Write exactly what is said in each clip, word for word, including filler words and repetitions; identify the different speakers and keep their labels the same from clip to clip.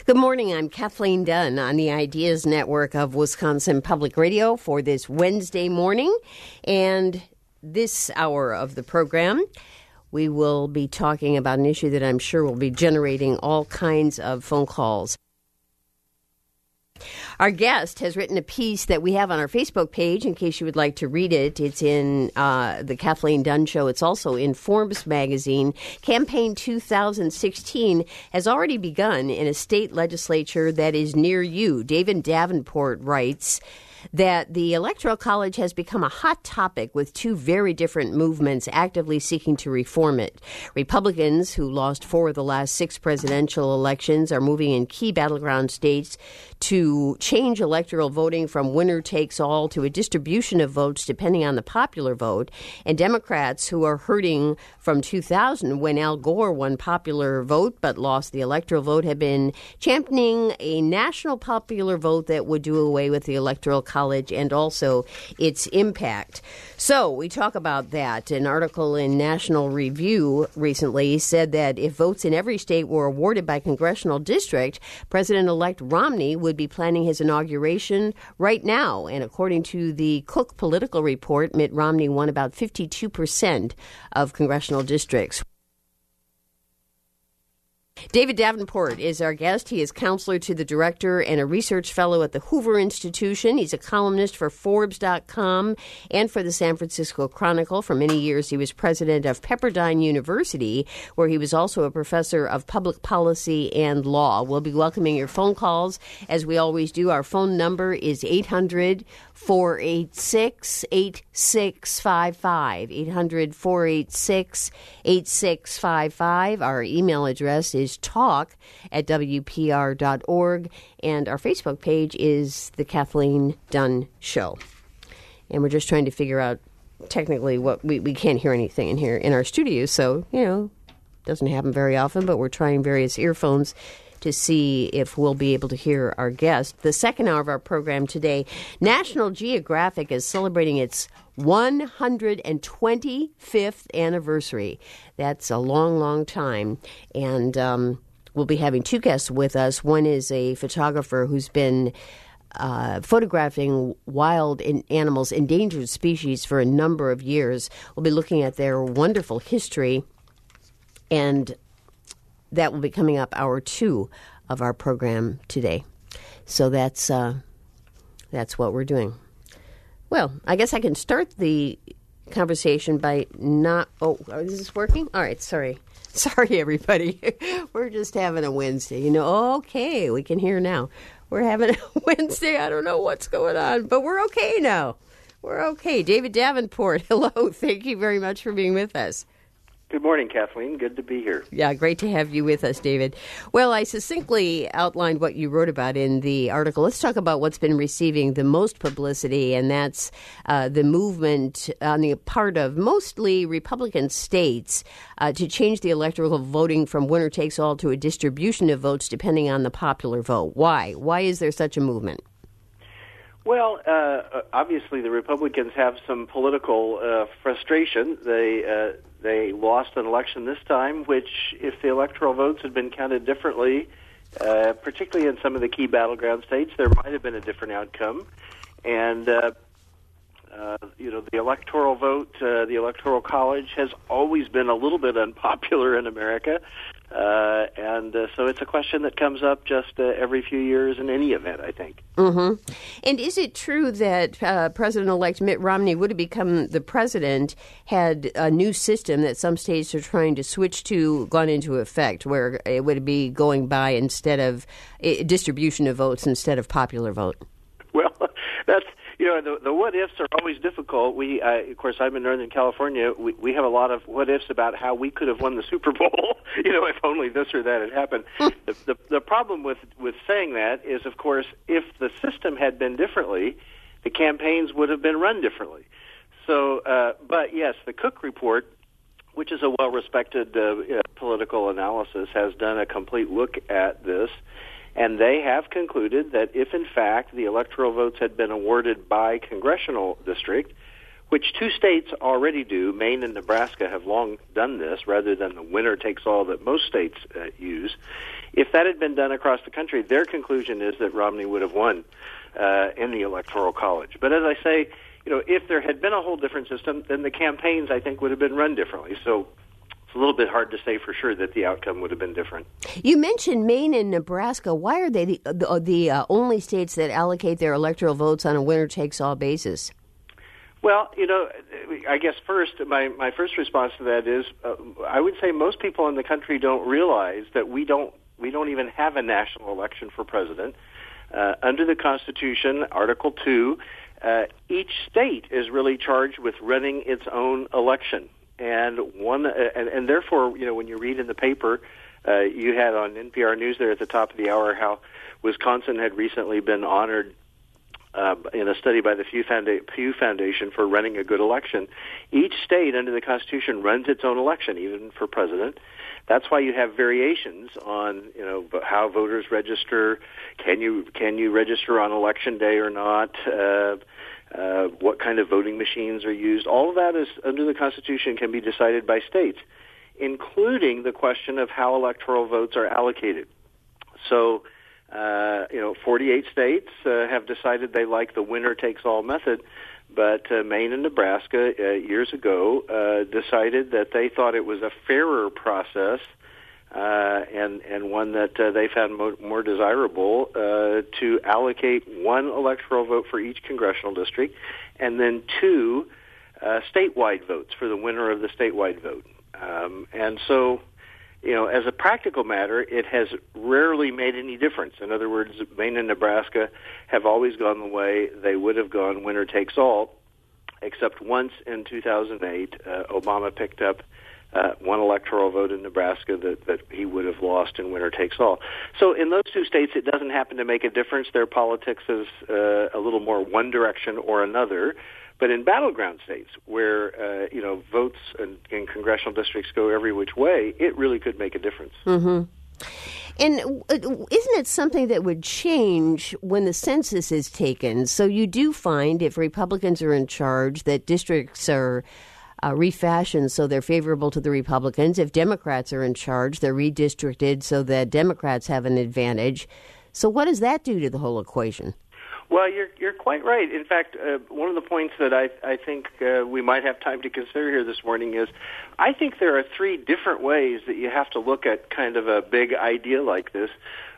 Speaker 1: Good morning. I'm Kathleen Dunn on the Ideas Network of Wisconsin Public Radio for this Wednesday morning. And this hour of the program, we will be talking about an issue that I'm sure will be generating all kinds of phone calls. Our guest has written a piece that we have on our Facebook page, in case you would like to read it. It's in uh, the Kathleen Dunn Show. It's also in Forbes magazine. Campaign two thousand sixteen has already begun in a state legislature that is near you. David Davenport writes that the Electoral College has become a hot topic with two very different movements actively seeking to reform it. Republicans, who lost four of the last six presidential elections, are moving in key battleground states to change electoral voting from winner takes all to a distribution of votes depending on the popular vote. And Democrats, who are hurting from two thousand when Al Gore won popular vote but lost the electoral vote, have been championing a national popular vote that would do away with the Electoral College and also its impact. So we talk about that. An article in National Review recently said that if votes in every state were awarded by congressional district, President-elect Romney would be planning his inauguration right now. And according to the Cook Political Report, Mitt Romney won about fifty-two percent of congressional districts. David Davenport is our guest. He is counselor to the director and a research fellow at the Hoover Institution. He's a columnist for Forbes dot com and for the San Francisco Chronicle. For many years, he was president of Pepperdine University, where he was also a professor of public policy and law. We'll be welcoming your phone calls, as we always do. Our phone number is eight hundred, four eight six, eight six five five, eight hundred, four eight six, eight six five five. Our email address is talk at W P R dot org, and our Facebook page is The Kathleen Dunn Show. And we're just trying to figure out technically what we, we can't hear anything in here in our studio, so, you know, doesn't happen very often, but we're trying various earphones to see if we'll be able to hear our guest. The second hour of our program today, National Geographic is celebrating its one hundred twenty-fifth anniversary. That's a long, long time. And um, we'll be having two guests with us. One is a photographer who's been uh, photographing wild in animals, endangered species, for a number of years. We'll be looking at their wonderful history, and that will be coming up hour two of our program today. So that's uh, that's what we're doing. Well, I guess I can start the conversation by not... Oh, is this working? All right, sorry. Sorry, everybody. We're just having a Wednesday. You know, okay, we can hear now. We're having a Wednesday. I don't know what's going on, but we're okay now. We're okay. David Davenport, hello. Thank you very much for being with us.
Speaker 2: Good morning, Kathleen. Good to be here.
Speaker 1: Yeah, great to have you with us, David. Well, I succinctly outlined what you wrote about in the article. Let's talk about what's been receiving the most publicity, and that's uh, the movement on the part of mostly Republican states uh, to change the electoral voting from winner takes all to a distribution of votes depending on the popular vote. Why? Why is there such a movement?
Speaker 2: Well, uh, obviously the Republicans have some political uh, frustration. They uh, they lost an election this time, which, if the electoral votes had been counted differently, uh, particularly in some of the key battleground states, there might have been a different outcome. And uh, uh, you know, the electoral vote, uh, the Electoral College, has always been a little bit unpopular in America. Uh, and uh, so it's a question that comes up just uh, every few years in any event, I think.
Speaker 1: Mm-hmm. And is it true that uh, President-elect Mitt Romney would have become the president had a new system that some states are trying to switch to gone into effect, where it would be going by instead of uh, distribution of votes instead of popular vote?
Speaker 2: Well, that's... You know, the, the what-ifs are always difficult. We, uh, of course, I'm in Northern California. We, we have a lot of what-ifs about how we could have won the Super Bowl, you know, if only this or that had happened. the, the, the problem with, with saying that is, of course, if the system had been differently, the campaigns would have been run differently. So, uh, but yes, the Cook Report, which is a well-respected uh, uh, political analysis, has done a complete look at this. And they have concluded that if, in fact, the electoral votes had been awarded by congressional district, which two states already do, Maine and Nebraska have long done this, rather than the winner-takes-all that most states uh, use, If that had been done across the country, their conclusion is that Romney would have won uh, in the Electoral College. But as I say, you know, if there had been a whole different system, then the campaigns, I think, would have been run differently. So it's a little bit hard to say for sure that the outcome would have been different.
Speaker 1: You mentioned Maine and Nebraska. Why are they the, the, the uh, only states that allocate their electoral votes on a winner-takes-all basis?
Speaker 2: Well, you know, I guess first, my, my first response to that is, uh, I would say most people in the country don't realize that we don't we don't even have a national election for president. Uh, under the Constitution, Article two, uh, each state is really charged with running its own election, and one uh, and, and therefore, you know, when you read in the paper, uh, you had on N P R News there at the top of the hour how Wisconsin had recently been honored Uh, in a study by the Pew, Founda- Pew Foundation for running a good election. Each state under the Constitution runs its own election, even for president. That's why you have variations on, you know, how voters register. Can you can you register on election day or not? Uh, uh, what kind of voting machines are used? All of that is under the Constitution can be decided by states, including the question of how electoral votes are allocated. So. Uh, you know, forty-eight states uh, have decided they like the winner-takes-all method, but uh, Maine and Nebraska uh, years ago uh, decided that they thought it was a fairer process uh, and and one that uh, they found mo- more desirable uh, to allocate one electoral vote for each congressional district, and then two uh, statewide votes for the winner of the statewide vote. Um, and so. You know, as a practical matter, it has rarely made any difference. In other words, Maine and Nebraska have always gone the way they would have gone winner takes all, except once in two thousand eight, uh, Obama picked up uh, one electoral vote in Nebraska that, that he would have lost in winner takes all. So in those two states, it doesn't happen to make a difference. Their politics is uh, a little more one direction or another. But in battleground states where, uh, you know, votes in, in congressional districts go every which way, it really could make a difference.
Speaker 1: Mm-hmm. And isn't it something that would change when the census is taken? So you do find if Republicans are in charge that districts are uh, refashioned so they're favorable to the Republicans. If Democrats are in charge, they're redistricted so that Democrats have an advantage. So what does that do to the whole equation?
Speaker 2: Well, you're you're quite right. In fact, uh, one of the points that I I think uh, we might have time to consider here this morning is, I think there are three different ways that you have to look at kind of a big idea like this.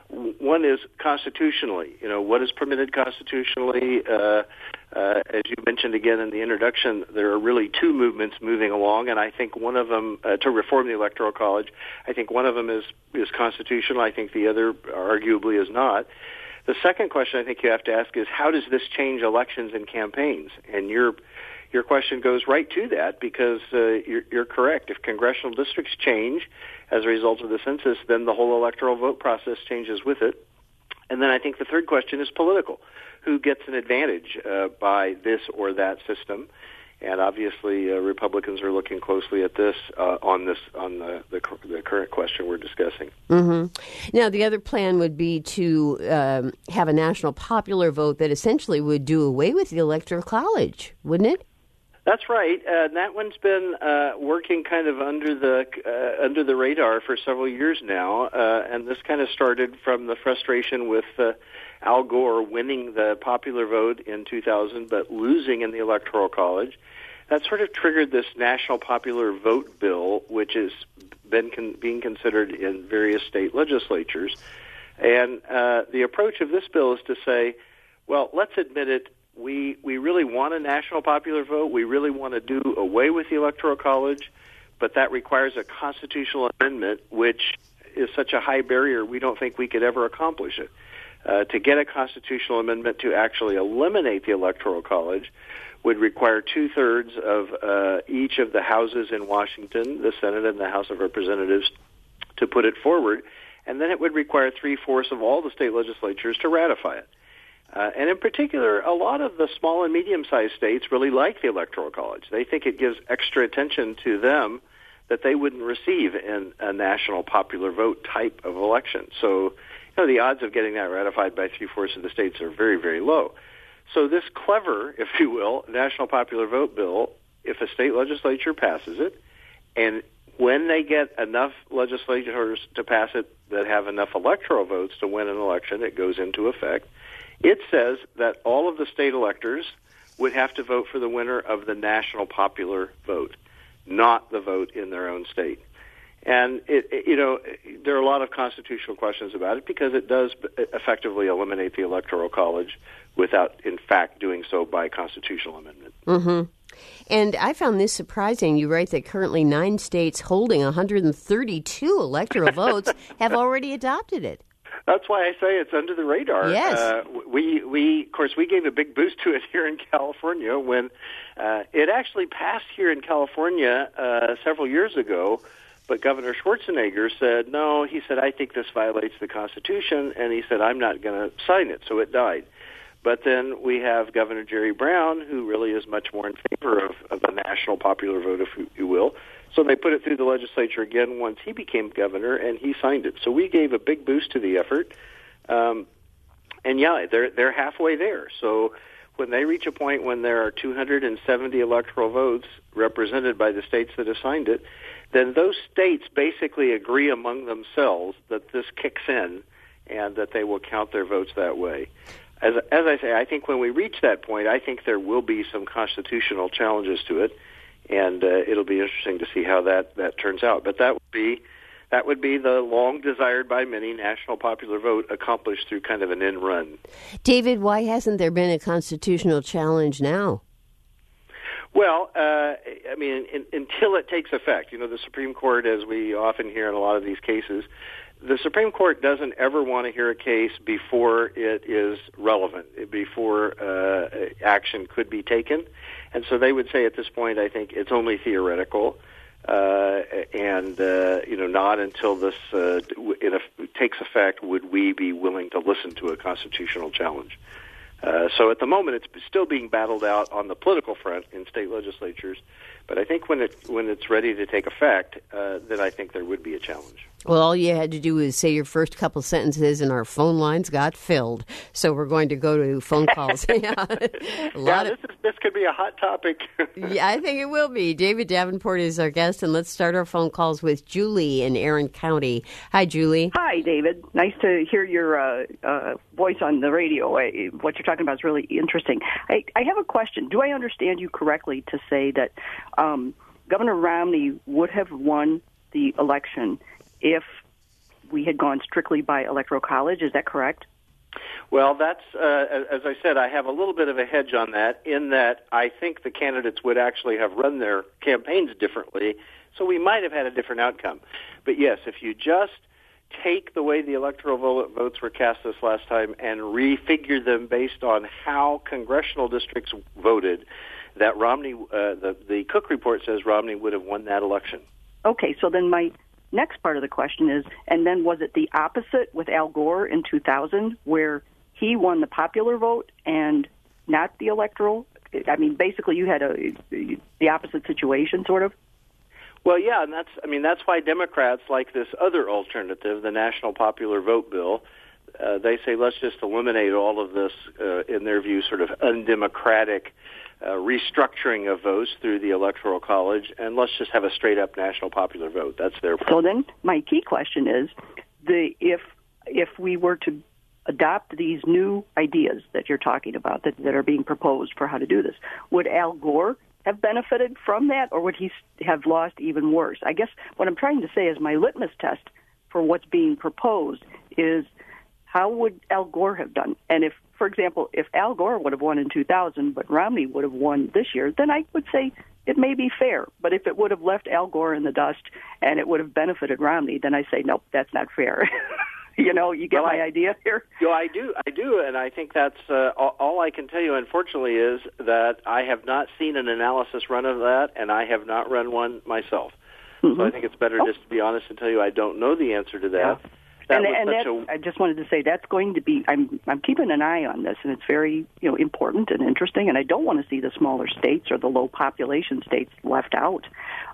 Speaker 2: One is constitutionally. You know, what is permitted constitutionally? Uh, uh, as you mentioned again in the introduction, there are really two movements moving along, and I think one of them uh, to reform the Electoral College. I think one of them is is constitutional. I think the other arguably is not. The second question I think you have to ask is, how does this change elections and campaigns? And your your question goes right to that, because uh, you're, you're correct. If congressional districts change as a result of the census, then the whole electoral vote process changes with it. And then I think the third question is political. Who gets an advantage uh, by this or that system? And obviously, uh, Republicans are looking closely at this uh, on this on the, the the current question we're discussing.
Speaker 1: Mm-hmm. Now, the other plan would be to um, have a national popular vote that essentially would do away with the Electoral College, wouldn't it?
Speaker 2: That's right. Uh, that one's been uh, working kind of under the uh, under the radar for several years now, uh, and this kind of started from the frustration with uh, Al Gore winning the popular vote in two thousand, but losing in the Electoral College. That sort of triggered this national popular vote bill, which has been con- being considered in various state legislatures. And uh, the approach of this bill is to say, well, let's admit it, we, we really want a national popular vote. We really want to do away with the Electoral College, but that requires a constitutional amendment, which is such a high barrier, we don't think we could ever accomplish it. Uh, to get a constitutional amendment to actually eliminate the Electoral College would require two-thirds of uh, each of the houses in Washington, the Senate and the House of Representatives, to put it forward, and then it would require three-fourths of all the state legislatures to ratify it. Uh, and in particular, a lot of the small and medium-sized states really like the Electoral College. They think it gives extra attention to them that they wouldn't receive in a national popular vote type of election. So, you know, the odds of getting that ratified by three-fourths of the states are very, very low. So this clever, if you will, national popular vote bill, if a state legislature passes it, and when they get enough legislators to pass it that have enough electoral votes to win an election, it goes into effect. It says that all of the state electors would have to vote for the winner of the national popular vote, not the vote in their own state. And, it, it, you know, there are a lot of constitutional questions about it because it does effectively eliminate the Electoral College without, in fact, doing so by constitutional amendment.
Speaker 1: Mm-hmm. And I found this surprising. You write that currently nine states holding one hundred thirty-two electoral votes have already adopted it.
Speaker 2: That's why I say it's under the radar.
Speaker 1: Yes.
Speaker 2: Uh, we, we, of course, we gave a big boost to it here in California when uh, it actually passed here in California uh, several years ago. But Governor Schwarzenegger said, no, he said, I think this violates the Constitution, and he said, I'm not going to sign it, so it died. But then we have Governor Jerry Brown, who really is much more in favor of, of the national popular vote, if you will. So they put it through the legislature again once he became governor, and he signed it. So we gave a big boost to the effort. Um, and, yeah, they're, they're halfway there. So when they reach a point when there are two hundred seventy electoral votes represented by the states that have signed it, then those states basically agree among themselves that this kicks in and that they will count their votes that way. As, as I say, I think when we reach that point, I think there will be some constitutional challenges to it, and uh, it'll be interesting to see how that, that turns out. But that would be that would be the long desired by many national popular vote accomplished through kind of an end run.
Speaker 1: David, why hasn't there been a constitutional challenge now?
Speaker 2: Well, uh, I mean, in, until it takes effect, you know, the Supreme Court, as we often hear in a lot of these cases, the Supreme Court doesn't ever want to hear a case before it is relevant, before uh, action could be taken. And so they would say at this point, I think it's only theoretical, uh, and, uh, you know, not until this uh, in a, takes effect would we be willing to listen to a constitutional challenge. Uh, so at the moment, it's still being battled out on the political front in state legislatures. But I think when it when it's ready to take effect, uh, then I think there would be a challenge.
Speaker 1: Well, all you had to do was say your first couple sentences, and our phone lines got filled. So we're going to go to phone calls. yeah, a
Speaker 2: yeah
Speaker 1: lot
Speaker 2: this,
Speaker 1: of,
Speaker 2: is, this could be a hot topic.
Speaker 1: yeah, I think it will be. David Davenport is our guest, and let's start our phone calls with Julie in Erin County. Hi, Julie.
Speaker 3: Hi, David. Nice to hear your uh, uh, voice on the radio. I, what you're talking about is really interesting. I, I have a question. Do I understand you correctly to say that um, Governor Romney would have won the election if we had gone strictly by Electoral College? Is that correct?
Speaker 2: Well, that's, uh, as I said, I have a little bit of a hedge on that in that I think the candidates would actually have run their campaigns differently, so we might have had a different outcome. But yes, if you just take the way the electoral votes were cast this last time and refigure them based on how congressional districts voted, that Romney, uh, the, the Cook report says Romney would have won that election.
Speaker 3: Okay, so then my next part of the question is, and then was it the opposite with Al Gore in two thousand, where he won the popular vote and not the electoral? I mean, basically you had a the opposite situation, sort of?
Speaker 2: Well, yeah, and that's, I mean, that's why Democrats like this other alternative, the National Popular Vote Bill. Uh, they say let's just eliminate all of this, uh, in their view, sort of undemocratic uh, restructuring of votes through the Electoral College, and let's just have a straight-up national popular vote. That's their problem.
Speaker 3: So then my key question is, the if if we were to adopt these new ideas that you're talking about that, that are being proposed for how to do this, would Al Gore have benefited from that, or would he have lost even worse? I guess what I'm trying to say is my litmus test for what's being proposed is how would Al Gore have done? And if, for example, if Al Gore would have won in two thousand, but Romney would have won this year, then I would say it may be fair. But if it would have left Al Gore in the dust and it would have benefited Romney, then I say, nope, that's not fair. You know, you get
Speaker 2: well,
Speaker 3: my
Speaker 2: I,
Speaker 3: idea here?
Speaker 2: Yeah, I do, I do, and I think that's uh, all, all I can tell you, unfortunately, is that I have not seen an analysis run of that, and I have not run one myself. Mm-hmm. So I think it's better oh. just to be honest and tell you I don't know the answer to that.
Speaker 3: Yeah.
Speaker 2: That
Speaker 3: and and that's, a... I just wanted to say that's going to be, I'm I'm keeping an eye on this, and it's very, you know, important and interesting, and I don't want to see the smaller states or the low population states left out.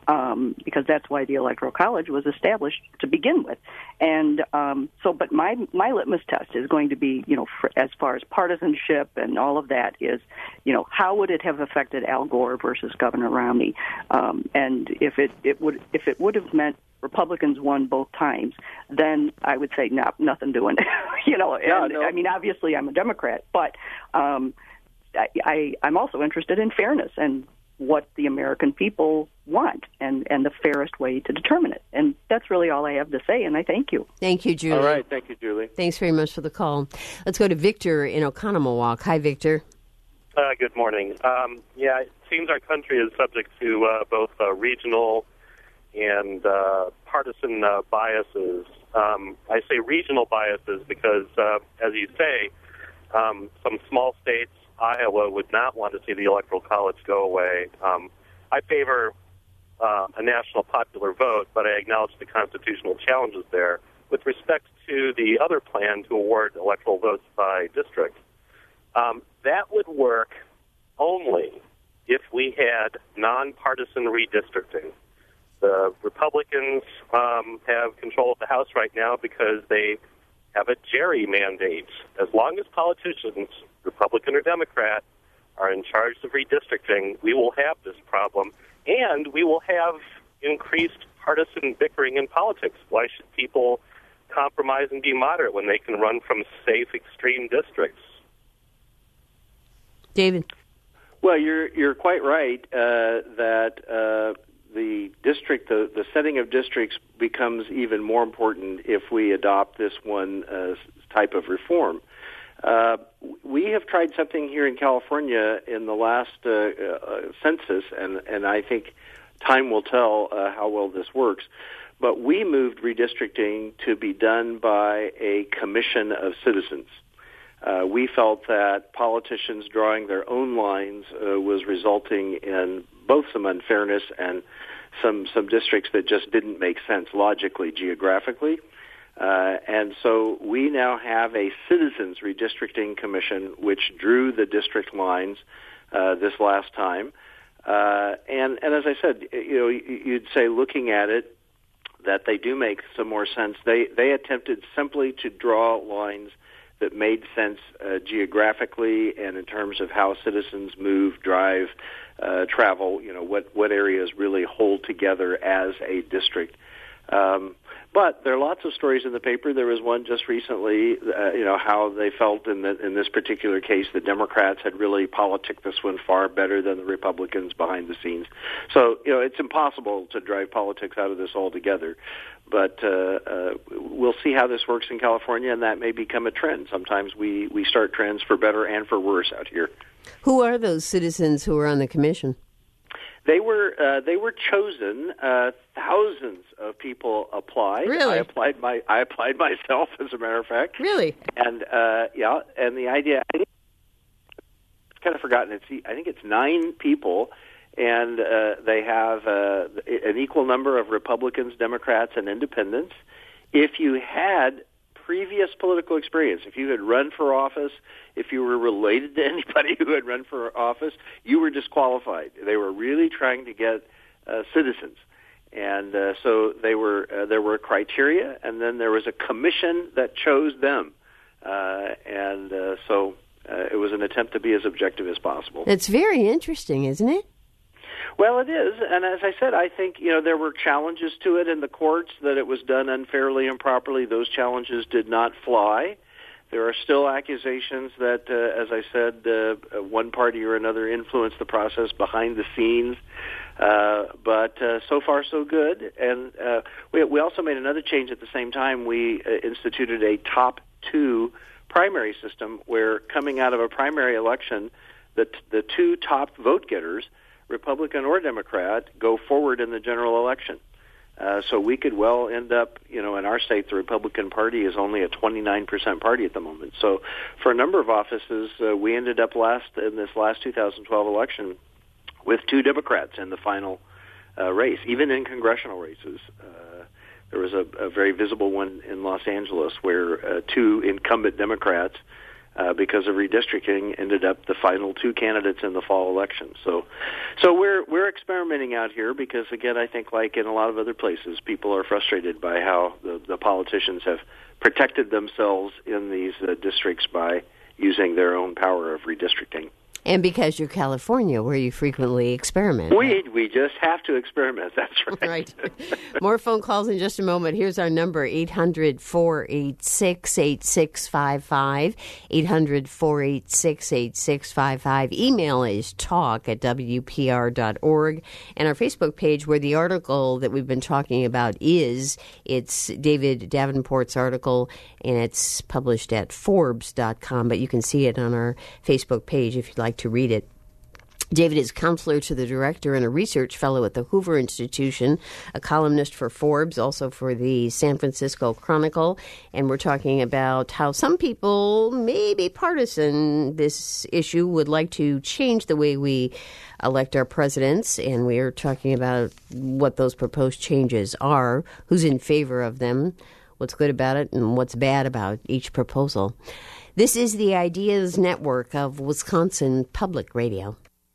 Speaker 3: um, because that's why the Electoral College was established to begin with. And um, so, but my my litmus test is going to be, you know, for, as far as partisanship and all of that is, you know, how would it have affected Al Gore versus Governor Romney? Um, and if it, it would if it would have meant Republicans won both times, then I would say no, nothing doing. you know,
Speaker 2: yeah,
Speaker 3: and,
Speaker 2: no.
Speaker 3: I mean, obviously I'm a Democrat, but um, I, I, I'm also interested in fairness and what the American people want and, and the fairest way to determine it. And that's really all I have to say, and I thank you.
Speaker 1: Thank you, Julie.
Speaker 2: All right, thank you, Julie.
Speaker 1: Thanks very much for the call. Let's go to Victor in Oconomowoc. Hi, Victor.
Speaker 4: Uh, good morning. Um, yeah, it seems our country is subject to uh, both uh, regional and uh, partisan uh, biases. Um, I say regional biases because, uh, as you say, um, some small states, Iowa, would not want to see the Electoral College go away. Um, I favor uh, a national popular vote, but I acknowledge the constitutional challenges there. With respect to the other plan to award electoral votes by district, um, that would work only if we had nonpartisan redistricting. The Republicans um, have control of the House right now because they have a Jerry mandate. As long as politicians, Republican or Democrat, are in charge of redistricting, we will have this problem, and we will have increased partisan bickering in politics. Why should people compromise and be moderate when they can run from safe, extreme districts?
Speaker 1: David.
Speaker 2: Well, you're you're quite right uh, that uh, the district, the, the setting of districts becomes even more important if we adopt this one uh, type of reform. Uh, we have tried something here in California in the last uh, uh, census, and, and I think time will tell uh, how well this works. But we moved redistricting to be done by a commission of citizens. Uh, we felt that politicians drawing their own lines uh, was resulting in both some unfairness and some some districts that just didn't make sense logically, geographically. Uh, and so we now have a citizens redistricting commission which drew the district lines uh, this last time. Uh, and, and as I said, you know, you'd say looking at it that they do make some more sense. They they attempted simply to draw lines that made sense uh, geographically and in terms of how citizens move, drive, uh, travel, you know, what, what areas really hold together as a district. Um, but there are lots of stories in the paper. There was one just recently, uh, you know, how they felt in, the, in this particular case the Democrats had really politicked this one far better than the Republicans behind the scenes. So, you know, it's impossible to drive politics out of this altogether. But uh, uh, we'll see how this works in California, and that may become a trend. Sometimes we, we start trends for better and for worse out here.
Speaker 1: Who are those citizens who are on the commission?
Speaker 2: They were uh, they were chosen. Uh, thousands of people applied.
Speaker 1: Really?
Speaker 2: I applied my I applied myself, as a matter of fact.
Speaker 1: Really?
Speaker 2: And uh, yeah, and the idea I think it's kind of forgotten. It's I think it's nine people, and uh, they have uh, an equal number of Republicans, Democrats, and Independents. If you had previous political experience, if you had run for office, if you were related to anybody who had run for office, you were disqualified. They were really trying to get uh, citizens. And uh, so they were. Uh, there were criteria, and then there was a commission that chose them. Uh, and uh, so uh, it was an attempt to be as objective as possible.
Speaker 1: It's very interesting, isn't it?
Speaker 2: Well, it is, and as I said, I think, you know, there were challenges to it in the courts that it was done unfairly and improperly. Those challenges did not fly. There are still accusations that, uh, as I said, uh, one party or another influenced the process behind the scenes. Uh, but uh, so far, so good. And uh, we, we also made another change at the same time. We uh, instituted a top two primary system where, coming out of a primary election, the, the two top vote getters, Republican or Democrat, go forward in the general election. Uh, so we could well end up, you know, in our state, the Republican Party is only a twenty-nine percent party at the moment. So for a number of offices, uh, we ended up last in this last two thousand twelve election with two Democrats in the final uh, race, even in congressional races. Uh, there was a, a very visible one in Los Angeles where uh, two incumbent Democrats uh, because of redistricting, ended up the final two candidates in the fall election. So, so we're we're experimenting out here because, again, I think like in a lot of other places, people are frustrated by how the, the politicians have protected themselves in these uh, districts by using their own power of redistricting.
Speaker 1: And because you're California, where you frequently experiment.
Speaker 2: We we just have to experiment. That's right.
Speaker 1: Right. More phone calls in just a moment. Here's our number, eight hundred, four eight six, eight six five five, eight hundred, four eight six, eight six five five. Email is talk at w p r dot org. And our Facebook page, where the article that we've been talking about is, it's David Davenport's article, and it's published at Forbes dot com. But you can see it on our Facebook page if you'd like to read it. David is counselor to the director and a research fellow at the Hoover Institution, a columnist for Forbes, also for the San Francisco Chronicle. And we're talking about how some people, maybe partisan, this issue would like to change the way we elect our presidents. And we're talking about what those proposed changes are, who's in favor of them, what's good about it, and what's bad about each proposal. This is the Ideas Network of Wisconsin Public Radio.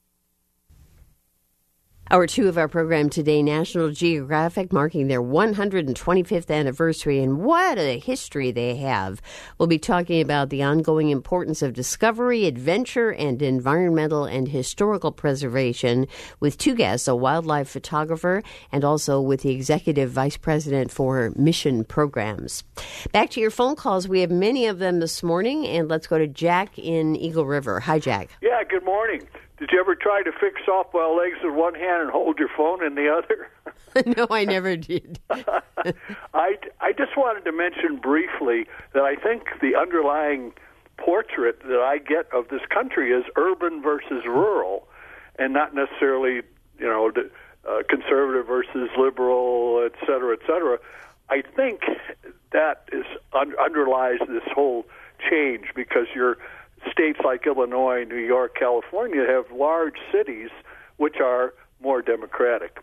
Speaker 1: Hour two of our program today, National Geographic marking their one hundred twenty-fifth anniversary, and what a history they have. We'll be talking about the ongoing importance of discovery, adventure, and environmental and historical preservation with two guests, a wildlife photographer and also with the Executive Vice President for Mission Programs. Back to your phone calls. We have many of them this morning, and let's go to Jack in Eagle River. Hi, Jack.
Speaker 5: Yeah, good morning. Did you ever try to fix softball legs with one hand and hold your phone in the other?
Speaker 1: No, I never did.
Speaker 5: I, I just wanted to mention briefly that I think the underlying portrait that I get of this country is urban versus rural, and not necessarily, you know, uh, conservative versus liberal, et cetera, et cetera. I think that is un- underlies this whole change because you're states like Illinois, New York, California have large cities which are more democratic.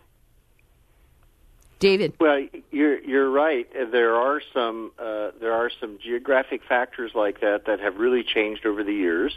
Speaker 1: David,
Speaker 2: well, you're you're right. There are some uh, there are some geographic factors like that that have really changed over the years,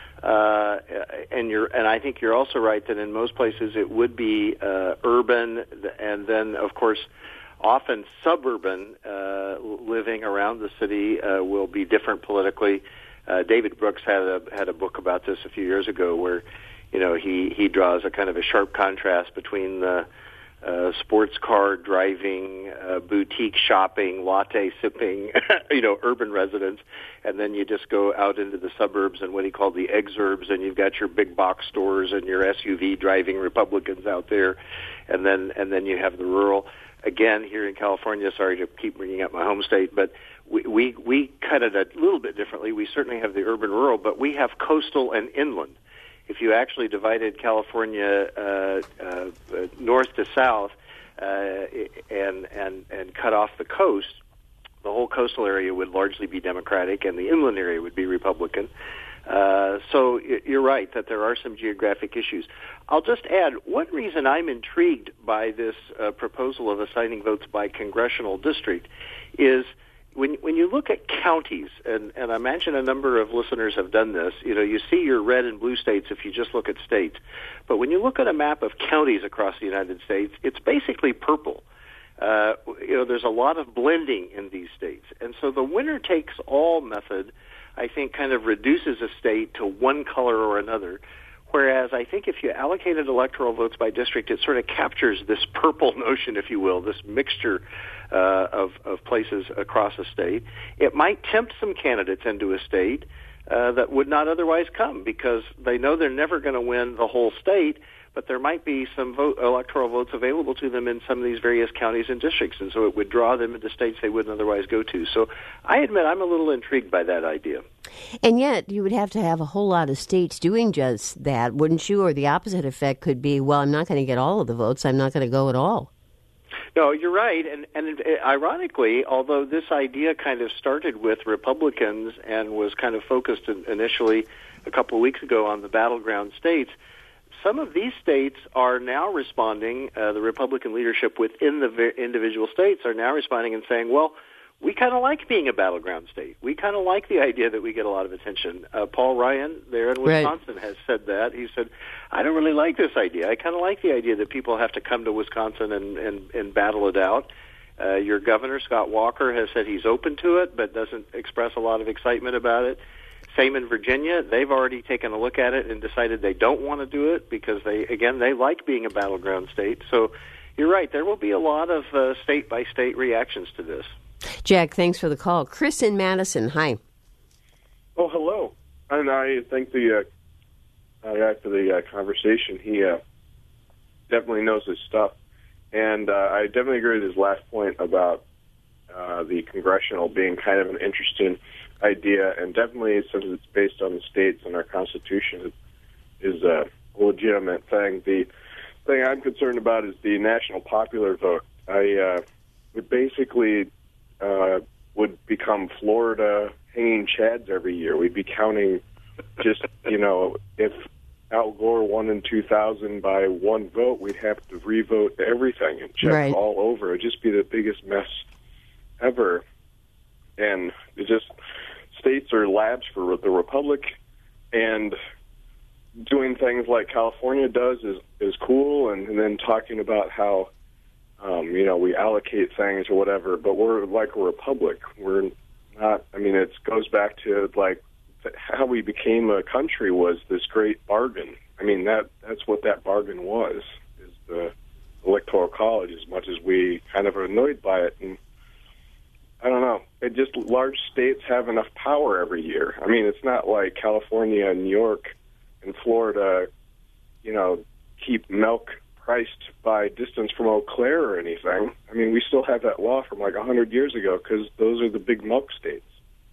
Speaker 2: uh, and you're and I think you're also right that in most places it would be uh, urban, and then of course often suburban uh, living around the city uh, will be different politically. Uh, David Brooks had a had a book about this a few years ago, where, you know, he, he draws a kind of a sharp contrast between the uh, sports car driving, uh, boutique shopping, latte sipping, you know, urban residents, and then you just go out into the suburbs and what he called the exurbs, and you've got your big box stores and your S U V driving Republicans out there, and then and then you have the rural. Again, here in California, sorry to keep bringing up my home state, but we, we, we cut it a little bit differently. We certainly have the urban-rural, but we have coastal and inland. If you actually divided California uh, uh, north to south uh, and, and, and cut off the coast, the whole coastal area would largely be Democratic, and the inland area would be Republican. Uh, so you're right that there are some geographic issues. I'll just add, one reason I'm intrigued by this uh, proposal of assigning votes by congressional district is when when you look at counties, and, and I imagine a number of listeners have done this, you know, you see your red and blue states if you just look at states. But when you look at a map of counties across the United States, it's basically purple. Uh, you know, there's a lot of blending in these states. And so the winner-takes-all method, I think, kind of reduces a state to one color or another, whereas I think if you allocated electoral votes by district, it sort of captures this purple notion, if you will, this mixture uh, of, of places across a state. It might tempt some candidates into a state uh, that would not otherwise come because they know they're never going to win the whole state, but there might be some vote, electoral votes available to them in some of these various counties and districts, and so it would draw them into states they wouldn't otherwise go to. So I admit I'm a little intrigued by that idea.
Speaker 1: And yet you would have to have a whole lot of states doing just that, wouldn't you? Or the opposite effect could be, well, I'm not going to get all of the votes, I'm not going to go at all.
Speaker 2: No, you're right. And, and ironically, although this idea kind of started with Republicans and was kind of focused initially a couple of weeks ago on the battleground states, some of these states are now responding, uh, the Republican leadership within the individual states are now responding and saying, well, we kind of like being a battleground state. We kind of like the idea that we get a lot of attention. Uh, Paul Ryan there in Wisconsin right. has said that. He said, I don't really like this idea. I kind of like the idea that people have to come to Wisconsin and, and, and battle it out. Uh, your governor, Scott Walker, has said he's open to it, but doesn't express a lot of excitement about it. Same in Virginia. They've already taken a look at it and decided they don't want to do it because, they again, they like being a battleground state. So you're right. There will be a lot of uh, state-by-state reactions to this.
Speaker 1: Jack, thanks for the call. Chris in Madison, hi.
Speaker 6: Oh, hello. And I think the uh, uh, after the uh, conversation, he uh, definitely knows his stuff. And uh, I definitely agree with his last point about uh, the congressional being kind of an interesting idea. And definitely, since it's based on the states and our Constitution, is a legitimate thing. The thing I'm concerned about is the national popular vote. I uh, would basically... Uh, would become Florida hanging chads every year. We'd be counting just, you know, if Al Gore won in two thousand by one vote, we'd have to revote everything and check right. all over. It'd just be the biggest mess ever. And it just, states are labs for the Republic, and doing things like California does is, is cool, and, and then talking about how Um, you know, we allocate things or whatever, but we're like a republic. We're not, I mean, it goes back to, like, how we became a country was this great bargain. I mean, that that's what that bargain was, is the Electoral College, as much as we kind of are annoyed by it. And I don't know. It just, large states have enough power every year. I mean, it's not like California and New York and Florida, you know, keep milk priced by distance from Eau Claire or anything. I mean, we still have that law from like one hundred years ago because those are the big milk states,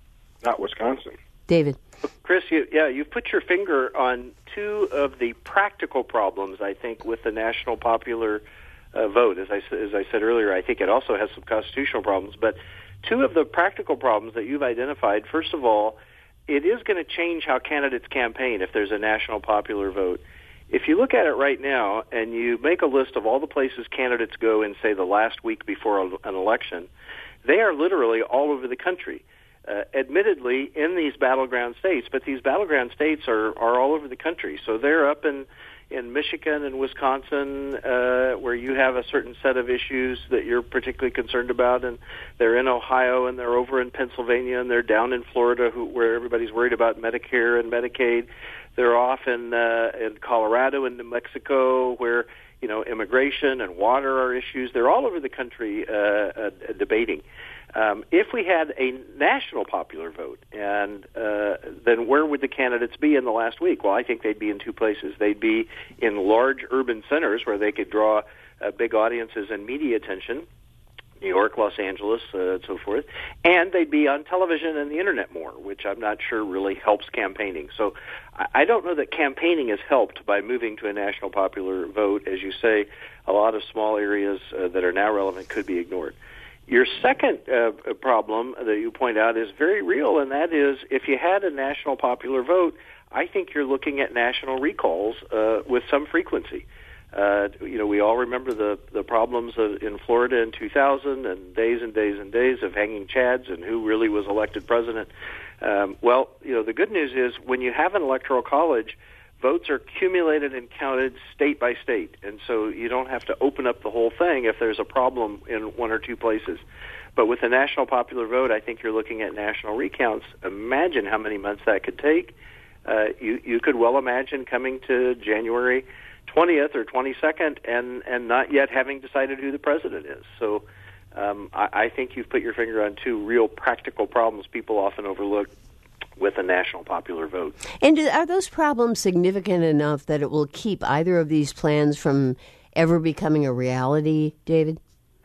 Speaker 6: not Wisconsin.
Speaker 1: David.
Speaker 2: Chris, you, yeah, you've put your finger on two of the practical problems, I think, with the national popular uh, vote. As I, as I said earlier, I think it also has some constitutional problems. But two of the practical problems that you've identified, first of all, it is going to change how candidates campaign if there's a national popular vote. If you look at it right now and you make a list of all the places candidates go in, say, the last week before an election, they are literally all over the country, uh, admittedly in these battleground states, but these battleground states are, are all over the country. So they're up in, in Michigan and Wisconsin uh, where you have a certain set of issues that you're particularly concerned about, and they're in Ohio and they're over in Pennsylvania and they're down in Florida who, where everybody's worried about Medicare and Medicaid. They're off in, uh, in Colorado and New Mexico where, you know, immigration and water are issues. They're all over the country uh, uh, debating. Um, if we had a national popular vote, and uh, then where would the candidates be in the last week? Well, I think they'd be in two places. They'd be in large urban centers where they could draw uh, big audiences and media attention, New York, Los Angeles, uh, and so forth, and they'd be on television and the internet more, which I'm not sure really helps campaigning. So I don't know that campaigning is helped by moving to a national popular vote. As you say, a lot of small areas uh, that are now relevant could be ignored. Your second uh, problem that you point out is very real, and that is if you had a national popular vote, I think you're looking at national recalls uh, with some frequency. Uh, you know, we all remember the, the problems of, in Florida in two thousand and days and days and days of hanging chads and who really was elected president. Um, well, you know, the good news is when you have an electoral college, votes are accumulated and counted state by state. And so you don't have to open up the whole thing if there's a problem in one or two places. But with the national popular vote, I think you're looking at national recounts. Imagine how many months that could take. Uh, you, you could well imagine coming to January twentieth or twenty-second and, and not yet having decided who the president is. So um, I, I think you've put your finger on two real practical problems people often overlook with a national popular vote.
Speaker 1: And are those problems significant enough that it will keep either of these plans from ever becoming a reality, David?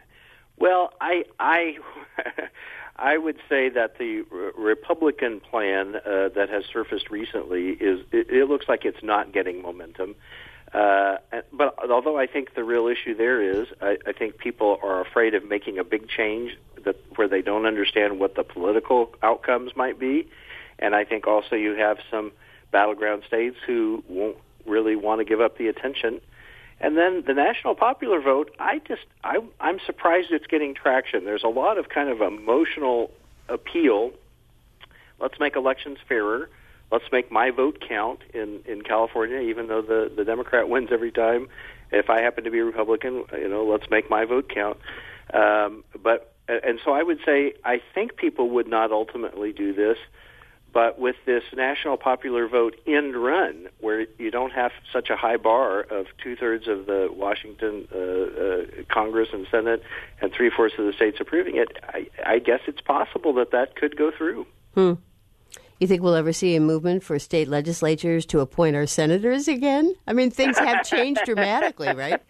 Speaker 2: Well, I I, I would say that the re- Republican plan uh, that has surfaced recently is it, it looks like it's not getting momentum. Uh, but although I think the real issue there is, I, I think people are afraid of making a big change that where they don't understand what the political outcomes might be. And I think also you have some battleground states who won't really want to give up the attention. And then the national popular vote, I just, I, I'm surprised it's getting traction. There's a lot of kind of emotional appeal. Let's make elections fairer. Let's make my vote count in, in California, even though the, the Democrat wins every time. If I happen to be a Republican, you know, let's make my vote count. Um, but and so I would say I think people would not ultimately do this, but with this national popular vote end run, where you don't have such a high bar of two-thirds of the Washington uh, uh, Congress and Senate and three-fourths of the states approving it, I, I guess it's possible that that could go through.
Speaker 1: Hmm. You think we'll ever see a movement for state legislatures to appoint our senators again? I mean, things have changed dramatically, right?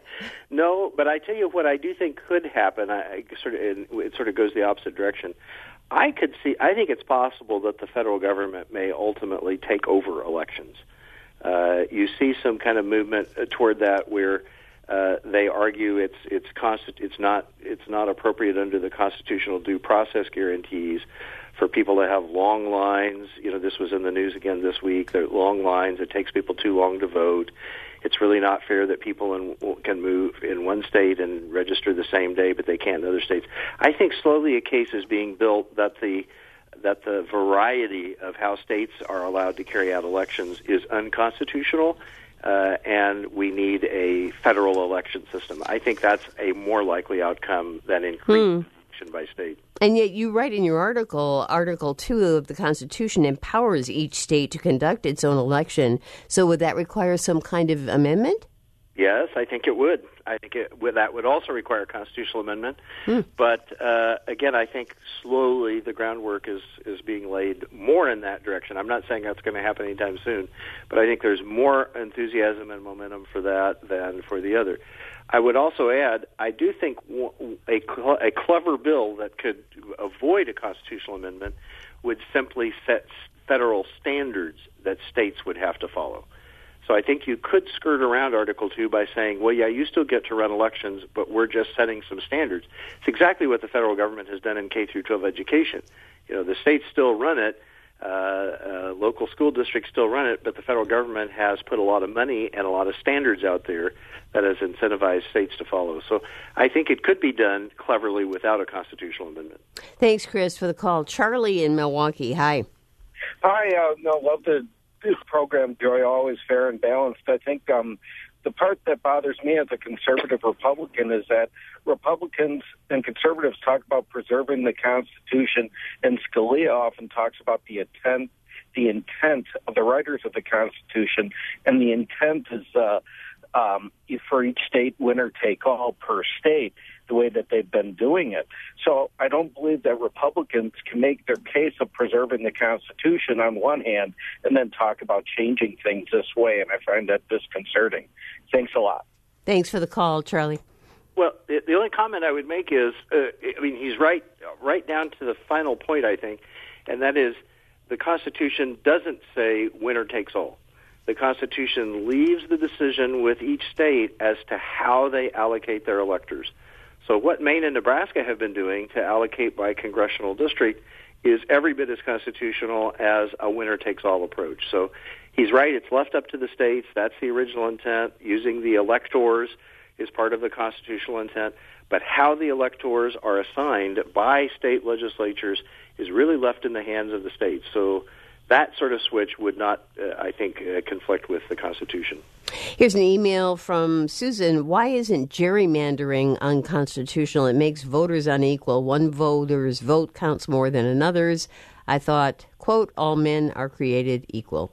Speaker 2: No, but I tell you what I do think could happen. I, I sort of it sort of goes the opposite direction. I could see. I think it's possible that the federal government may ultimately take over elections. Uh, you see some kind of movement toward that where uh, they argue it's it's consti- it's not it's not appropriate under the constitutional due process guarantees for people to have long lines. You know, this was in the news again this week. There are long lines. It takes people too long to vote. It's really not fair that people in, can move in one state and register the same day, but they can't in other states. I think slowly a case is being built that the that the variety of how states are allowed to carry out elections is unconstitutional, uh, and we need a federal election system. I think that's a more likely outcome than increased hmm. by state.
Speaker 1: And yet you write in your article, Article two of the Constitution empowers each state to conduct its own election. So would that require some kind of amendment?
Speaker 2: Yes, I think it would. I think it would, that would also require a constitutional amendment. Hmm. But, uh, again, I think slowly the groundwork is, is being laid more in that direction. I'm not saying that's going to happen anytime soon, but I think there's more enthusiasm and momentum for that than for the other. I would also add, I do think a, a clever bill that could avoid a constitutional amendment would simply set federal standards that states would have to follow. So I think you could skirt around Article two by saying, well, yeah, you still get to run elections, but we're just setting some standards. It's exactly what the federal government has done in K through twelve education. You know, the states still run it, uh, uh, local school districts still run it, but the federal government has put a lot of money and a lot of standards out there that has incentivized states to follow. So I think it could be done cleverly without a constitutional amendment.
Speaker 1: Thanks, Chris, for the call. Charlie in Milwaukee, hi.
Speaker 7: Hi, uh, no, love the this program, Joy, always fair and balanced. I think um, the part that bothers me as a conservative Republican is that Republicans and conservatives talk about preserving the Constitution, and Scalia often talks about the intent, the intent of the writers of the Constitution, and the intent is uh, um, for each state, winner take all per state, the way that they've been doing it. So I don't believe that Republicans can make their case of preserving the Constitution on one hand and then talk about changing things this way, and I find that disconcerting. Thanks a lot.
Speaker 1: Thanks for the call, Charlie.
Speaker 2: Well, the, the only comment I would make is, uh, I mean, he's right, right down to the final point, I think, and that is the Constitution doesn't say winner takes all. The Constitution leaves the decision with each state as to how they allocate their electors. So what Maine and Nebraska have been doing to allocate by congressional district is every bit as constitutional as a winner-takes-all approach. So he's right. It's left up to the states. That's the original intent. Using the electors is part of the constitutional intent. But how the electors are assigned by state legislatures is really left in the hands of the states. So that sort of switch would not, uh, I think, uh, conflict with the Constitution.
Speaker 1: Here's an email from Susan. Why isn't gerrymandering unconstitutional? It makes voters unequal. One voter's vote counts more than another's. I thought, quote, all men are created equal.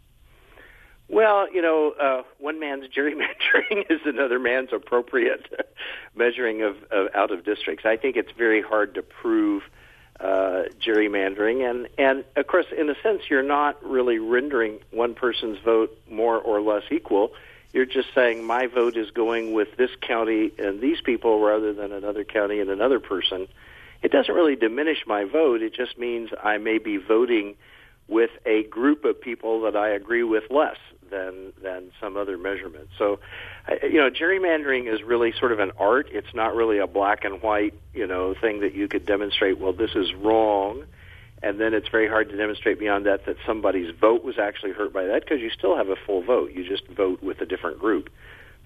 Speaker 2: Well, you know, uh, one man's gerrymandering is another man's appropriate measuring of, of out of districts. I think it's very hard to prove Uh, gerrymandering, and, and of course, in a sense, you're not really rendering one person's vote more or less equal. You're just saying my vote is going with this county and these people rather than another county and another person. It doesn't really diminish my vote. It just means I may be voting with a group of people that I agree with less than than some other measurement. So, you know, gerrymandering is really sort of an art. It's not really a black and white, you know, thing that you could demonstrate, well, this is wrong, and then it's very hard to demonstrate beyond that that somebody's vote was actually hurt by that because you still have a full vote. You just vote with a different group.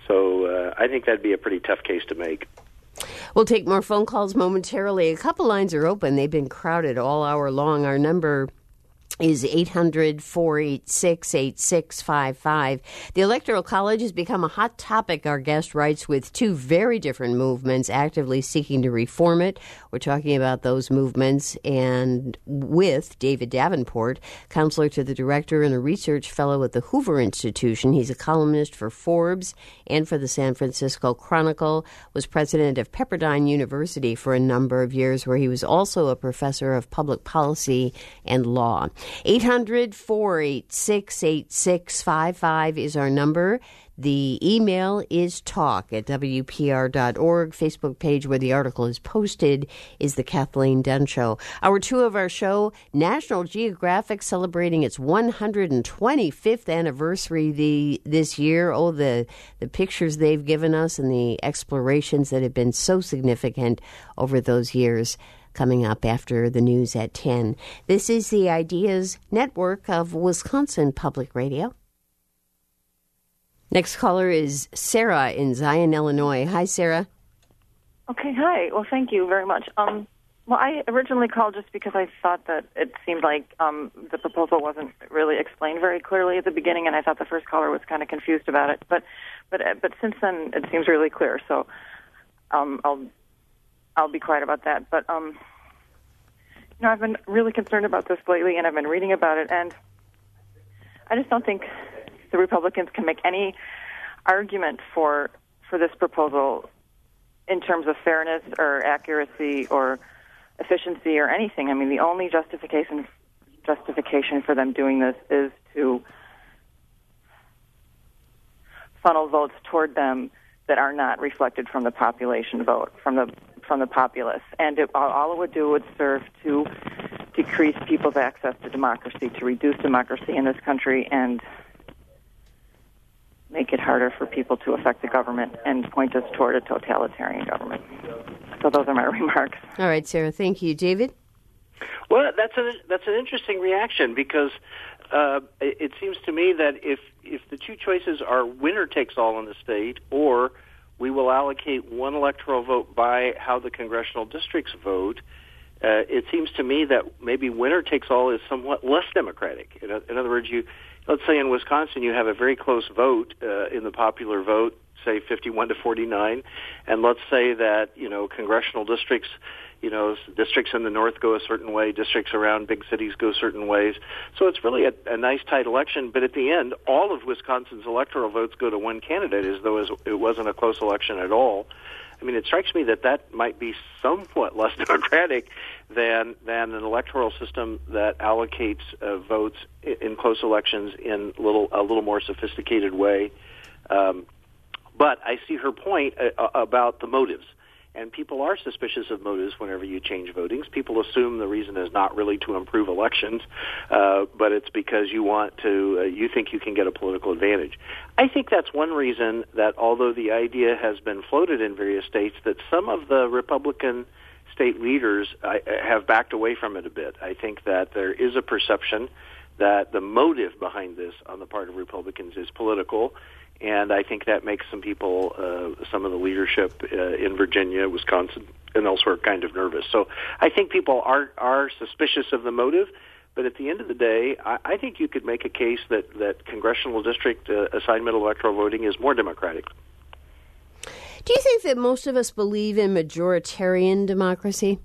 Speaker 2: So uh, I think that'd be a pretty tough case to make.
Speaker 1: We'll take more phone calls momentarily. A couple lines are open. They've been crowded all hour long. Our number is eight hundred, four eight six, eight six five five. The Electoral College has become a hot topic, our guest writes, with two very different movements actively seeking to reform it. We're talking about those movements and with David Davenport, counselor to the director and a research fellow at the Hoover Institution. He's a columnist for Forbes and for the San Francisco Chronicle, was president of Pepperdine University for a number of years, where he was also a professor of public policy and law. eight hundred, four eight six, eight six five five is our number. The email is talk at W P R dot org. Facebook page where the article is posted is The Kathleen Dunn Show. Hour two of our show, National Geographic celebrating its one hundred twenty-fifth anniversary the, this year. Oh, the, the pictures they've given us and the explorations that have been so significant over those years. Coming up after the news at ten. This is the Ideas Network of Wisconsin Public Radio. Next caller is Sarah in Zion, Illinois. Hi, Sarah.
Speaker 8: Okay, hi. Well, thank you very much. Um, well, I originally called just because I thought that it seemed like um, the proposal wasn't really explained very clearly at the beginning, and I thought the first caller was kind of confused about it. But, but, but since then, it seems really clear. So, um, I'll. I'll be quiet about that. But, um, you know, I've been really concerned about this lately, and I've been reading about it, and I just don't think the Republicans can make any argument for for this proposal in terms of fairness or accuracy or efficiency or anything. I mean, the only justification justification for them doing this is to funnel votes toward them that are not reflected from the population vote, from the from the populace. And it, all it would do would serve to decrease people's access to democracy, to reduce democracy in this country, and make it harder for people to affect the government and point us toward a totalitarian government. So those are my remarks.
Speaker 1: All right, Sarah. Thank you. David?
Speaker 2: Well, that's an, that's an interesting reaction because uh, it, it seems to me that if, if the two choices are winner takes all in the state, or we will allocate one electoral vote by how the congressional districts vote, uh, it seems to me that maybe winner takes all is somewhat less democratic. In, in other words, you let's say in Wisconsin you have a very close vote uh, in the popular vote, say fifty-one to forty-nine, and let's say that, you know, congressional districts, you know, districts in the north go a certain way, districts around big cities go certain ways. So it's really a, a nice, tight election, but at the end, all of Wisconsin's electoral votes go to one candidate as though it wasn't a close election at all. I mean, it strikes me that that might be somewhat less democratic than than an electoral system that allocates uh, votes in, in close elections in little a little more sophisticated way. Um, but I see her point uh, about the motives. And people are suspicious of motives whenever you change votings. People assume the reason is not really to improve elections, uh, but it's because you want to, uh, you think you can get a political advantage. I think that's one reason that although the idea has been floated in various states, that some of the Republican state leaders uh, have backed away from it a bit. I think that there is a perception that the motive behind this on the part of Republicans is political. And I think that makes some people, uh, some of the leadership uh, in Virginia, Wisconsin, and elsewhere kind of nervous. So I think people are are suspicious of the motive, but at the end of the day, I, I think you could make a case that, that congressional district uh, assignment electoral voting is more democratic.
Speaker 1: Do you think that most of us believe in majoritarian democracy?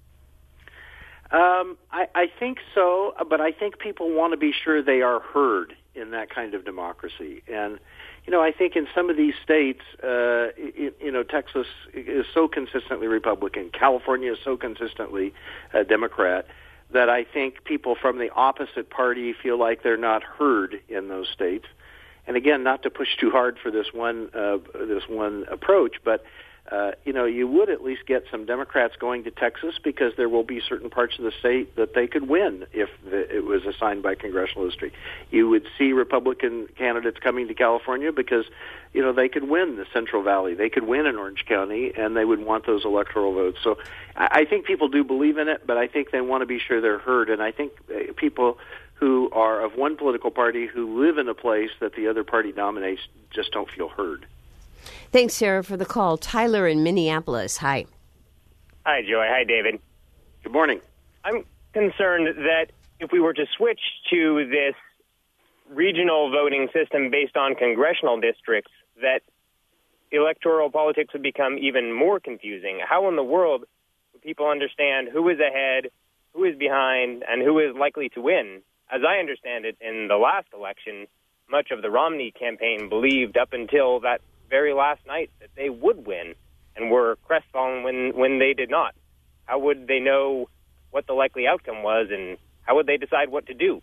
Speaker 2: Um, I, I think so, but I think people want to be sure they are heard in that kind of democracy. And you know, I think in some of these states, uh, you, you know, Texas is so consistently Republican, California is so consistently uh, Democrat, that I think people from the opposite party feel like they're not heard in those states. And again, not to push too hard for this one uh, this one approach, but uh, you know, you would at least get some Democrats going to Texas because there will be certain parts of the state that they could win if the, it was assigned by congressional district. You would see Republican candidates coming to California because, you know, they could win the Central Valley. They could win in Orange County, and they would want those electoral votes. So I, I think people do believe in it, but I think they want to be sure they're heard. And I think uh, people who are of one political party who live in a place that the other party dominates just don't feel heard.
Speaker 1: Thanks, Sarah, for the call. Tyler in Minneapolis. Hi.
Speaker 9: Hi, Joy. Hi, David.
Speaker 2: Good morning.
Speaker 9: I'm concerned that if we were to switch to this regional voting system based on congressional districts, that electoral politics would become even more confusing. How in the world would people understand who is ahead, who is behind, and who is likely to win? As I understand it, in the last election, much of the Romney campaign believed up until that very last night that they would win and were crestfallen when, when they did not. How would they know what the likely outcome was, and how would they decide what to do?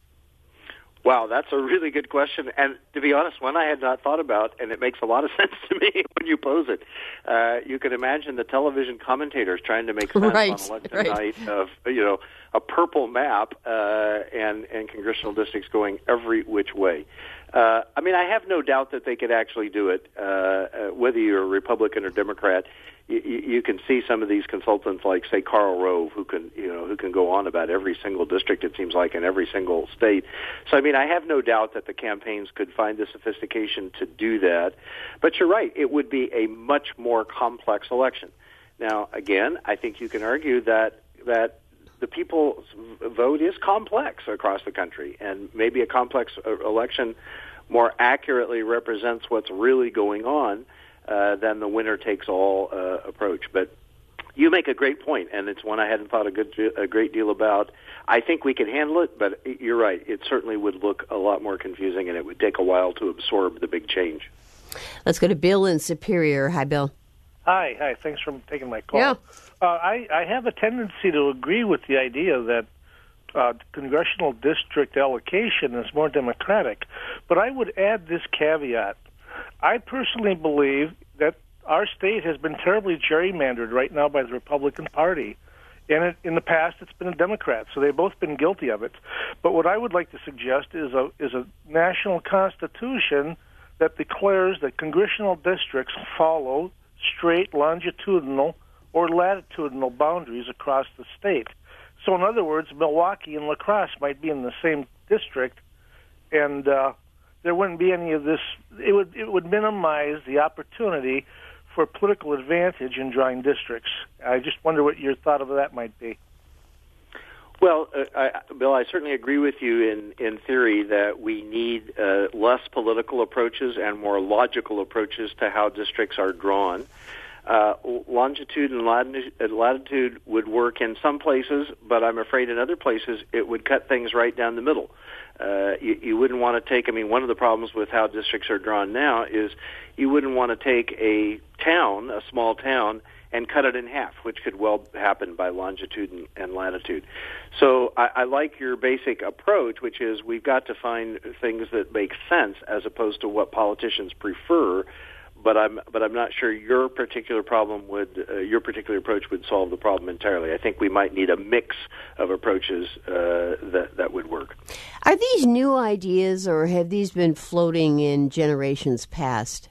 Speaker 2: Wow, that's a really good question, and to be honest, one I had not thought about, and it makes a lot of sense to me when you pose it. Uh, you can imagine the television commentators trying to make sense
Speaker 1: right,
Speaker 2: on election
Speaker 1: right.
Speaker 2: night of, you know, a purple map uh, and, and congressional districts going every which way. Uh, I mean, I have no doubt that they could actually do it, uh, uh, whether you're a Republican or Democrat. You, you can see some of these consultants, like say Karl Rove, who can you know who can go on about every single district. It seems like in every single state. So I mean, I have no doubt that the campaigns could find the sophistication to do that. But you're right; it would be a much more complex election. Now, again, I think you can argue that that the people's vote is complex across the country, and maybe a complex election more accurately represents what's really going on uh, than the winner-takes-all uh, approach. But you make a great point, and it's one I hadn't thought a, good, a great deal about. I think we can handle it, but you're right. It certainly would look a lot more confusing, and it would take a while to absorb the big change.
Speaker 1: Let's go to Bill in Superior. Hi, Bill.
Speaker 10: Hi, hi. Thanks for taking my call.
Speaker 1: Yeah.
Speaker 10: Uh, I, I have a tendency to agree with the idea that uh, congressional district allocation is more democratic, but I would add this caveat. I personally believe that our state has been terribly gerrymandered right now by the Republican Party, and it, in the past it's been a Democrat, so they've both been guilty of it. But what I would like to suggest is a is a national constitution that declares that congressional districts follow straight longitudinal or latitudinal boundaries across the state. So in other words, Milwaukee and La Crosse might be in the same district, and uh, there wouldn't be any of this. It would it would minimize the opportunity for political advantage in drawing districts. I just wonder what your thought of that might be.
Speaker 2: Well, uh, I, Bill, I certainly agree with you in, in theory that we need uh, less political approaches and more logical approaches to how districts are drawn. Uh, longitude and latitude would work in some places, but I'm afraid in other places it would cut things right down the middle. Uh, you, you wouldn't want to take, I mean, one of the problems with how districts are drawn now is you wouldn't want to take a town, a small town, and cut it in half, which could well happen by longitude and, and latitude. So I, I like your basic approach, which is we've got to find things that make sense as opposed to what politicians prefer. But I'm but I'm not sure your particular problem would uh, your particular approach would solve the problem entirely. I think we might need a mix of approaches uh, that that would work.
Speaker 1: Are these new ideas, or have these been floating in generations past?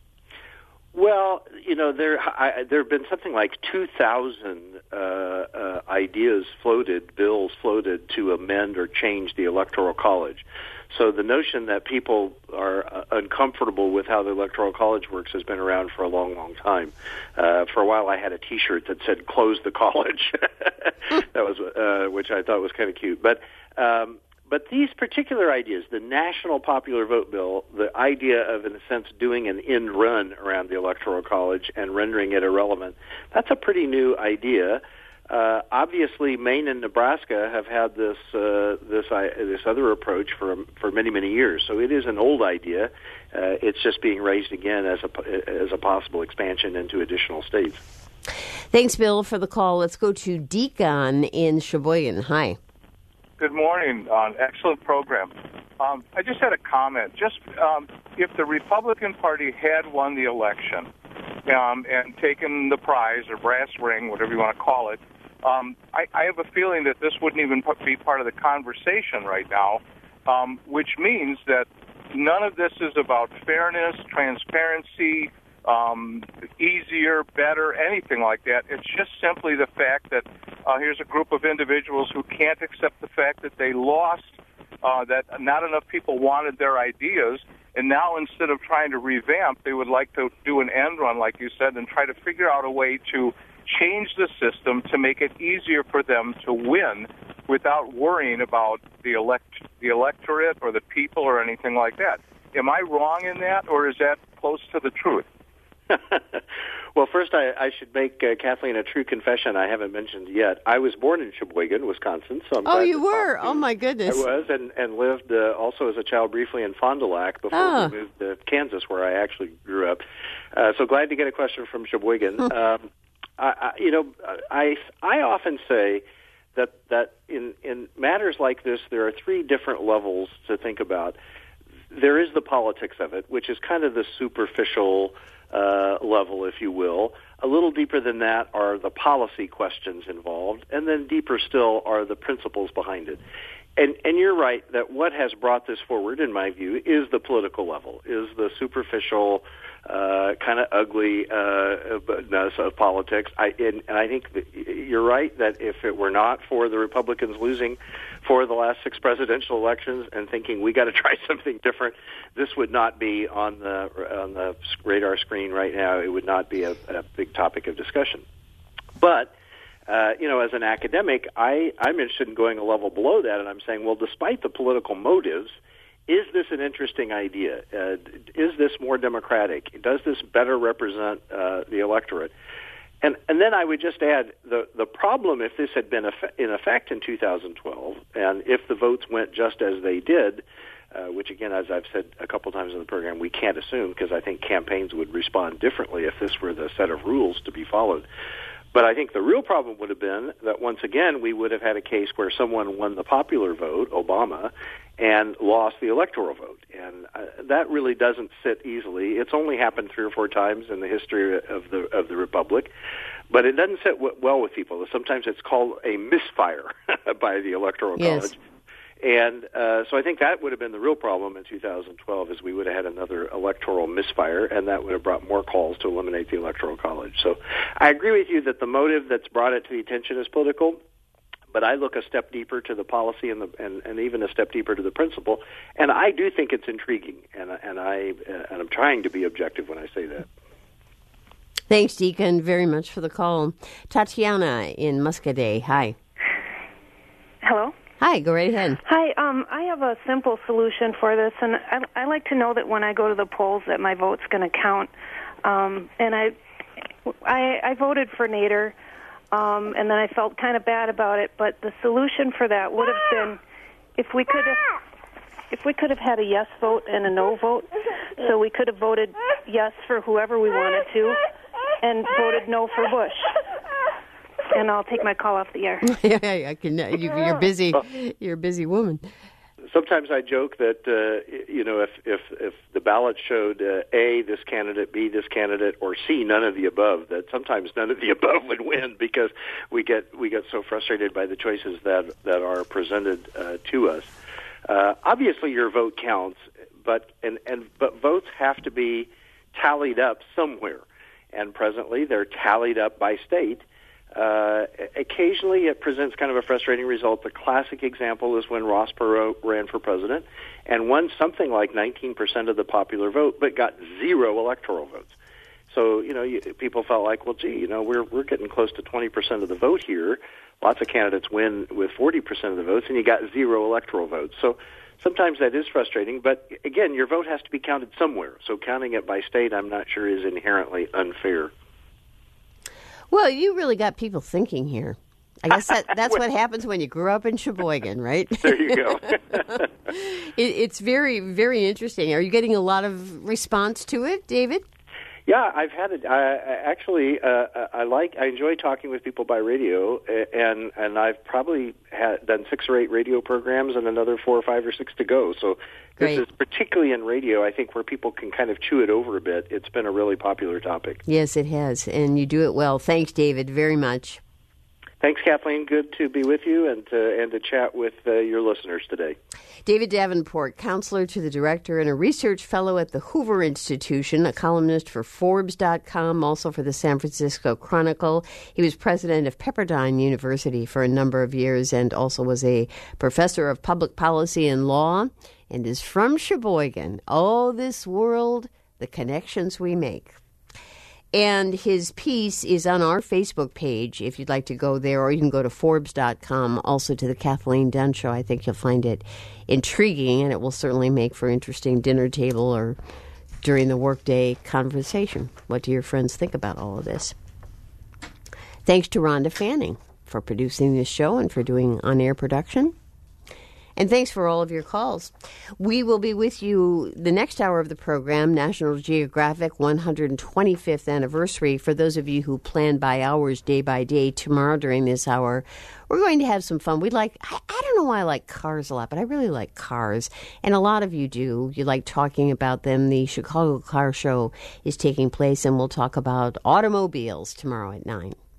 Speaker 2: Well, you know, there I, there have been something like two thousand uh, uh, ideas floated, bills floated to amend or change the Electoral College. So the notion that people are uh, uncomfortable with how the Electoral College works has been around for a long, long time. Uh, for a while, I had a T-shirt that said "Close the College," that was uh, which I thought was kind of cute. But um, but these particular ideas, the National Popular Vote Bill, the idea of, in a sense, doing an end run around the Electoral College and rendering it irrelevant, that's a pretty new idea. Uh, obviously, Maine and Nebraska have had this uh, this uh, this other approach for for many many years. So it is an old idea. Uh, it's just being raised again as a as a possible expansion into additional states.
Speaker 1: Thanks, Bill, for the call. Let's go to Deacon in Sheboygan. Hi.
Speaker 11: Good morning. Uh, excellent program. Um, I just had a comment. Just um, if the Republican Party had won the election um, and taken the prize or brass ring, whatever you want to call it. Um, I, I have a feeling that this wouldn't even be part of the conversation right now, um, which means that none of this is about fairness, transparency, um, easier, better, anything like that. It's just simply the fact that uh, here's a group of individuals who can't accept the fact that they lost uh, that not enough people wanted their ideas. And now instead of trying to revamp, they would like to do an end run, like you said, and try to figure out a way to change the system to make it easier for them to win without worrying about the elect the electorate or the people or anything like that. Am I wrong in that, or is that close to the truth?
Speaker 2: Well, first I, I should make uh, Kathleen a true confession I haven't mentioned yet. I was born in Sheboygan, Wisconsin. So I'm
Speaker 1: oh,
Speaker 2: glad
Speaker 1: you
Speaker 2: to
Speaker 1: were?
Speaker 2: talk to
Speaker 1: Oh, my goodness.
Speaker 2: I was, and, and lived uh, also as a child briefly in Fond du Lac before
Speaker 1: oh.
Speaker 2: we moved to Kansas, where I actually grew up. Uh, so glad to get a question from Sheboygan. um, I, I, you know, I, I often say that, that in, in matters like this, there are three different levels to think about. There is the politics of it, which is kind of the superficial uh, level, if you will. A little deeper than that are the policy questions involved, and then deeper still are the principles behind it. And, and you're right that what has brought this forward, in my view, is the political level, is the superficial, uh, kind of ugly uh, of politics. I, and, and I think that you're right that if it were not for the Republicans losing for the last six presidential elections and thinking we got to try something different, this would not be on the on the radar screen right now. It would not be a, a big topic of discussion. But Uh, you know, as an academic, I, I'm interested in going a level below that, and I'm saying, well, despite the political motives, is this an interesting idea? Uh, is this more democratic? Does this better represent uh, the electorate? And and then I would just add, the, the problem, if this had been eff- in effect in two thousand twelve, and if the votes went just as they did, uh, which, again, as I've said a couple times in the program, we can't assume, because I think campaigns would respond differently if this were the set of rules to be followed. But I think the real problem would have been that, once again, we would have had a case where someone won the popular vote, Obama, and lost the electoral vote. And uh, that really doesn't sit easily. It's only happened three or four times in the history of the of the Republic. But it doesn't sit w- well with people. Sometimes it's called a misfire by the Electoral
Speaker 1: yes.
Speaker 2: College. And uh, so I think that would have been the real problem in two thousand twelve, is we would have had another electoral misfire, and that would have brought more calls to eliminate the Electoral College. So I agree with you that the motive that's brought it to the attention is political, but I look a step deeper to the policy and, the, and, and even a step deeper to the principle, and I do think it's intriguing, and, and, I, and I'm trying to be objective when I say that.
Speaker 1: Thanks, Deacon, very much for the call. Tatiana in Muscadet, hi.
Speaker 12: Hello?
Speaker 1: Hi, go right ahead.
Speaker 12: Hi, um, I have a simple solution for this, and I, I like to know that when I go to the polls that my vote's going to count. Um, and I, I, I voted for Nader, um, and then I felt kind of bad about it. But the solution for that would have been if we could have, if we could have had a yes vote and a no vote. So we could have voted yes for whoever we wanted to, and voted no for Bush. And I'll take my call off the air.
Speaker 1: yeah, I can. You, you're busy. You're a busy woman.
Speaker 2: Sometimes I joke that uh, you know if if if the ballot showed uh, A, this candidate, B, this candidate, or C, none of the above, that sometimes none of the above would win, because we get we get so frustrated by the choices that that are presented uh, to us. Uh, obviously, your vote counts, but and and but votes have to be tallied up somewhere, and presently they're tallied up by state. Uh, occasionally it presents kind of a frustrating result. The classic example is when Ross Perot ran for president and won something like nineteen percent of the popular vote, but got zero electoral votes. So, you know, you, people felt like, well, gee, you know, we're we're getting close to twenty percent of the vote here. Lots of candidates win with forty percent of the votes, and you got zero electoral votes. So sometimes that is frustrating, but again, your vote has to be counted somewhere. So counting it by state, I'm not sure is inherently unfair.
Speaker 1: Well, you really got people thinking here. I guess that, that's what happens when you grew up in Sheboygan, right?
Speaker 2: There you go.
Speaker 1: it, it's very, very interesting. Are you getting a lot of response to it, David?
Speaker 2: Yeah, I've had it. I, I actually, uh, I like, I enjoy talking with people by radio, and and I've probably had done six or eight radio programs, and another four or five or six to go. So this
Speaker 1: Great.
Speaker 2: is particularly in radio, I think, where people can kind of chew it over a bit. It's been a really popular topic.
Speaker 1: Yes, it has, and you do it well. Thanks, David, very much.
Speaker 2: Thanks, Kathleen. Good to be with you and to, and to chat with uh, your listeners today.
Speaker 1: David Davenport, counselor to the director and a research fellow at the Hoover Institution, a columnist for Forbes dot com, also for the San Francisco Chronicle. He was president of Pepperdine University for a number of years and also was a professor of public policy and law and is from Sheboygan. Oh, this world, the connections we make. And his piece is on our Facebook page if you'd like to go there, or you can go to Forbes dot com, also to the Kathleen Dunn Show. I think you'll find it intriguing, and it will certainly make for interesting dinner table or during the workday conversation. What do your friends think about all of this? Thanks to Rhonda Fanning for producing this show and for doing on-air production. And thanks for all of your calls. We will be with you the next hour of the program, National Geographic one hundred twenty-fifth anniversary. For those of you who plan by hours, day by day, tomorrow during this hour, we're going to have some fun. We like, I, I don't know why I like cars a lot, but I really like cars. And a lot of you do. You like talking about them. The Chicago Car Show is taking place, and we'll talk about automobiles tomorrow at nine.